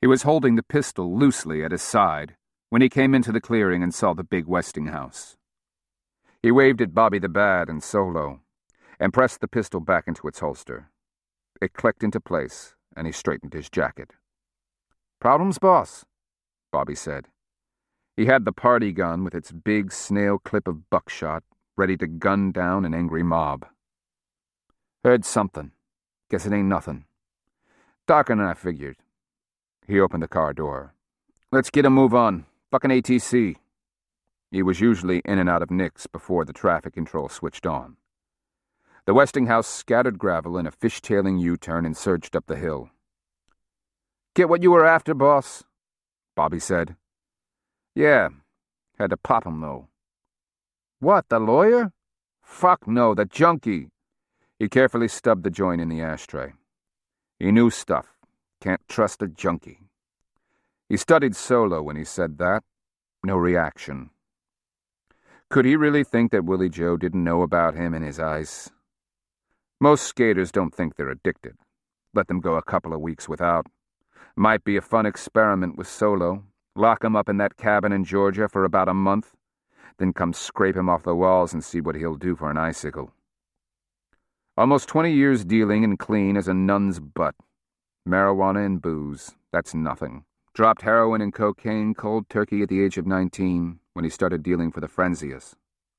He was holding the pistol loosely at his side when he came into the clearing and saw the big Westinghouse. He waved at Bobby the Bad and Solo, and pressed the pistol back into its holster. It clicked into place, and he straightened his jacket. "Problems, boss?" Bobby said. He had the party gun with its big snail clip of buckshot, ready to gun down an angry mob. "Heard something. Guess it ain't nothing. Darker than I figured." He opened the car door. "Let's get a move on. Fucking ATC." He was usually in and out of Nick's before the traffic control switched on. The Westinghouse scattered gravel in a fishtailing U-turn and surged up the hill. "Get what you were after, boss?" Bobby said. "Yeah. Had to pop him, though." "What, the lawyer?" "Fuck no, the junkie." He carefully stubbed the joint in the ashtray. He knew stuff. Can't trust a junkie. He studied Solo when he said that. No reaction. Could he really think that Willie Joe didn't know about him and his ice? Most skaters don't think they're addicted. Let them go a couple of weeks without. Might be a fun experiment with Solo. Lock him up in that cabin in Georgia for about a month, then come scrape him off the walls and see what he'll do for an icicle. Almost 20 years dealing and clean as a nun's butt. Marijuana and booze, that's nothing. Dropped heroin and cocaine cold turkey at the age of 19 when he started dealing for the Frenzius.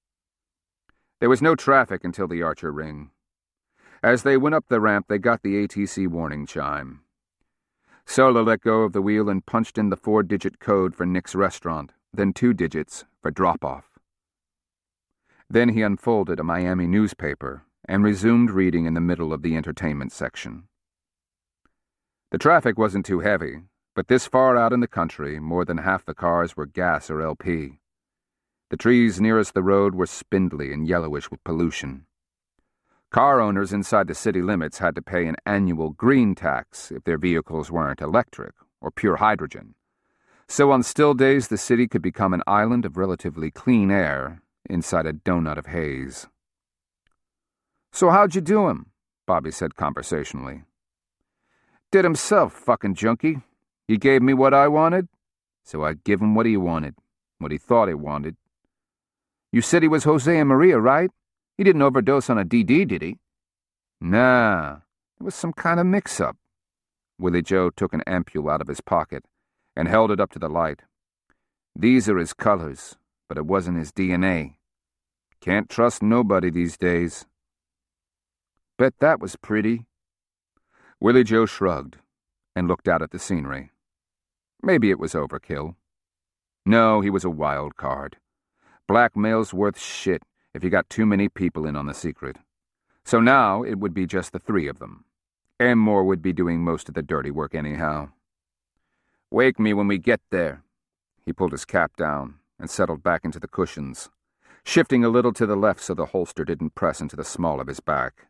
There was no traffic until the Archer ring. As they went up the ramp, they got the ATC warning chime. Solo let go of the wheel and punched in the 4-digit code for Nick's restaurant, then 2 digits for drop-off. Then he unfolded a Miami newspaper and resumed reading in the middle of the entertainment section. The traffic wasn't too heavy, but this far out in the country, more than half the cars were gas or LP. The trees nearest the road were spindly and yellowish with pollution. Car owners inside the city limits had to pay an annual green tax if their vehicles weren't electric or pure hydrogen. So on still days, the city could become an island of relatively clean air inside a donut of haze. "So how'd you do him?" Bobby said conversationally. "Did himself, fucking junkie. He gave me what I wanted, so I give him what he wanted, what he thought he wanted." "You said he was Jose and Maria, right? He didn't overdose on a DD, did he?" "Nah, it was some kind of mix-up." Willie Joe took an ampule out of his pocket and held it up to the light. "These are his colors, but it wasn't his DNA. Can't trust nobody these days." "Bet that was pretty." Willie Joe shrugged and looked out at the scenery. Maybe it was overkill. No, he was a wild card. Blackmail's worth shit if you got too many people in on the secret. So now it would be just the 3 of them. Amor would be doing most of the dirty work anyhow. "Wake me when we get there." He pulled his cap down and settled back into the cushions, shifting a little to the left so the holster didn't press into the small of his back.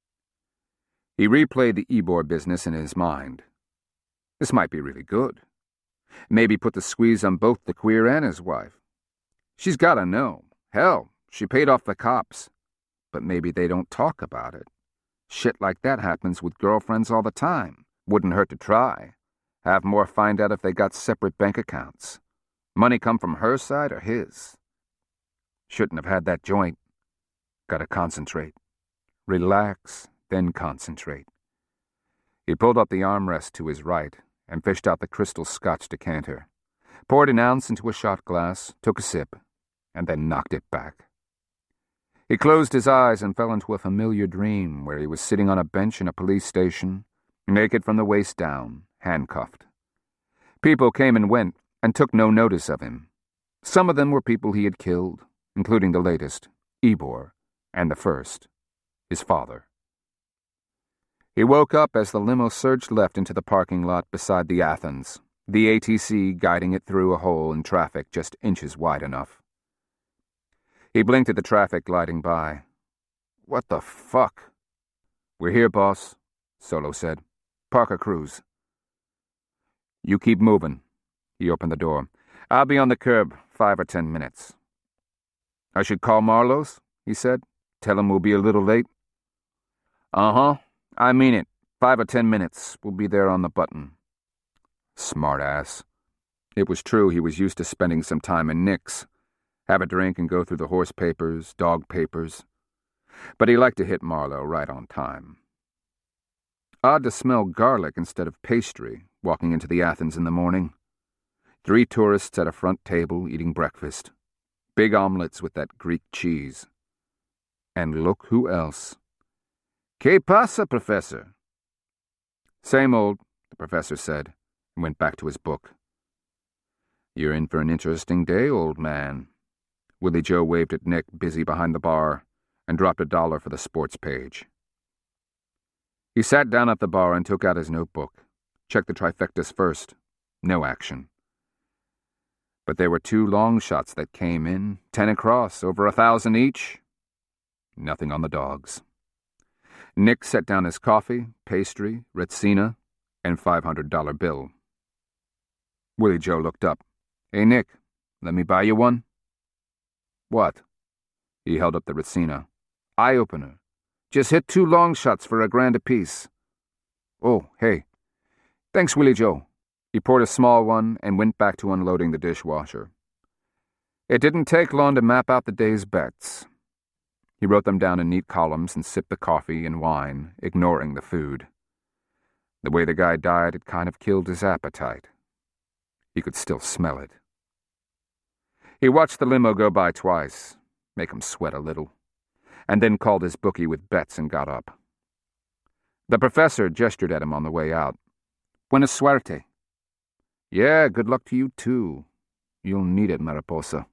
He replayed the Ybor business in his mind. This might be really good. Maybe put the squeeze on both the queer and his wife. She's gotta know. Hell, she paid off the cops. But maybe they don't talk about it. Shit like that happens with girlfriends all the time. Wouldn't hurt to try. Have more find out if they got separate bank accounts. Money come from her side or his. Shouldn't have had that joint. Gotta concentrate. Relax, then concentrate. He pulled up the armrest to his right and fished out the crystal scotch decanter, poured an ounce into a shot glass, took a sip, and then knocked it back. He closed his eyes and fell into a familiar dream where he was sitting on a bench in a police station, naked from the waist down, handcuffed. People came and went and took no notice of him. Some of them were people he had killed, including the latest, Ybor, and the first, his father. He woke up as the limo surged left into the parking lot beside the Athens, the ATC guiding it through a hole in traffic just inches wide enough. He blinked at the traffic gliding by. "What the fuck?" "We're here, boss," Solo said. "Parker Cruz." "You keep moving." He opened the door. "I'll be on the curb 5 or 10 minutes." "I should call Marlowe's," he said. "Tell him we'll be a little late." "Uh-huh. I mean it. 5 or 10 minutes. We'll be there on the button." Smart ass. It was true he was used to spending some time in Nick's, have a drink and go through the horse papers, dog papers. But he liked to hit Marlowe right on time. Odd to smell garlic instead of pastry walking into the Athens in the morning. 3 tourists at a front table eating breakfast. Big omelets with that Greek cheese. And look who else. "Que pasa, Professor?" "Same old," the professor said, and went back to his book. "You're in for an interesting day, old man." Willie Joe waved at Nick, busy behind the bar, and dropped $1 for the sports page. He sat down at the bar and took out his notebook, checked the trifectas first. No action. But there were 2 long shots that came in, 10 across, over 1,000 each. Nothing on the dogs. Nick set down his coffee, pastry, Retsina, and $500 bill. Willie Joe looked up. "Hey, Nick, let me buy you one?" "What?" He held up the Retsina. "Eye-opener. Just hit 2 long shots for $1,000 apiece." "Oh, hey. Thanks, Willie Joe." He poured a small one and went back to unloading the dishwasher. It didn't take long to map out the day's bets. He wrote them down in neat columns and sipped the coffee and wine, ignoring the food. The way the guy died had kind of killed his appetite. He could still smell it. He watched the limo go by twice, make him sweat a little, and then called his bookie with bets and got up. The professor gestured at him on the way out. "Buena suerte." "Yeah, good luck to you too. You'll need it, Mariposa."